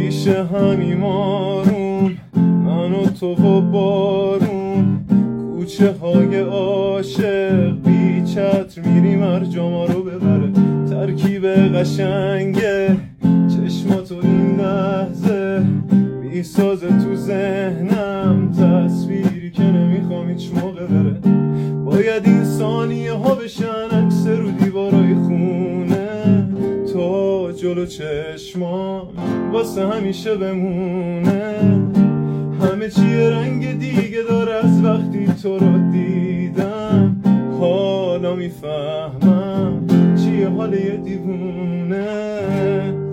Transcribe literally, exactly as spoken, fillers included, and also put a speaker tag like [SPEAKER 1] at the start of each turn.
[SPEAKER 1] پیش همی مارون، من و تو و بارون، کوچه های عاشق بی چتر میریم هر جا ما رو ببره. ترکیب قشنگه چشماتو این لحظه میسازه تو ذهنم تصویری که نمیخوام هیچ موقع بره. باید این ثانیه ها بشن عکس رو دیوارای خونه تا جلو چشمام واسه همیشه بمونه. همه چیه رنگ دیگه داره از وقتی تو رو دیدم، حالا میفهمم چیه حال یه دیوونه.